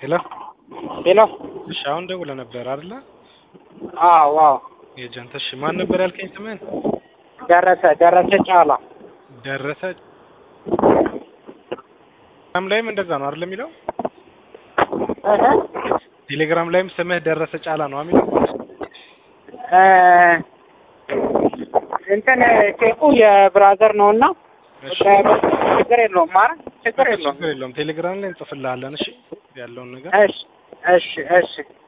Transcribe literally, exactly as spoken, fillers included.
ሄሎ ሄሎ እሺ፣ አሁን ደውለህ ነበር አይደለ? አዎ አዎ። ኤጀንት እሺ፣ ማን ነበር ያልከኝ ስምህን? ደረሰ ደረሰ ጫላ። ደረሰ ቴሌግራም ላይም እንደዛ ነው አይደል የሚለው? እህ ቴሌግራም ላይም ስምህ ደረሰ ጫላ ነው የሚለው? እ እንትን ቼኩ የብራዘር ነውና ችግር የለውም ማለት ችግር የለውም። ችግር የለውም። ቴሌግራም ላይ እንጽፍልሃለን። እሺ ያለውን ነገር እሺ እሺ እሺ